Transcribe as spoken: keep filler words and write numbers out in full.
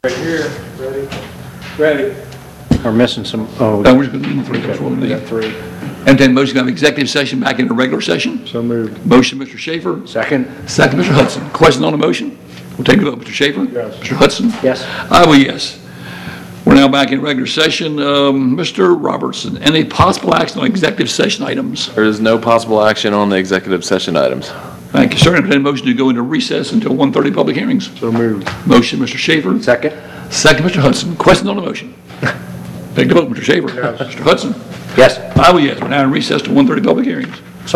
Right here, ready? Ready. We're missing some, oh, Uh, we're just going to three. That's what we we got need. three. Entertain a motion to have executive session back into regular session. So moved. Motion, Mister Schaefer. Second? Second, Mister Hudson. Question on the motion? We'll take a vote. Mister Schaefer? Yes. Mister Hudson? Yes. I will yes. We're now back in regular session. Um, Mister Robertson, any possible action on executive session items? There is no possible action on the executive session items. Thank you, sir. Entertain a motion to go into recess until one thirty public hearings. So moved. Motion, Mister Schaefer. Second? Second, Mister Hudson. Question on the motion? Take the vote, Mister Schaefer. Yes. Mister Hudson? Yes. I will yes. We're now in recess to one thirty public hearings.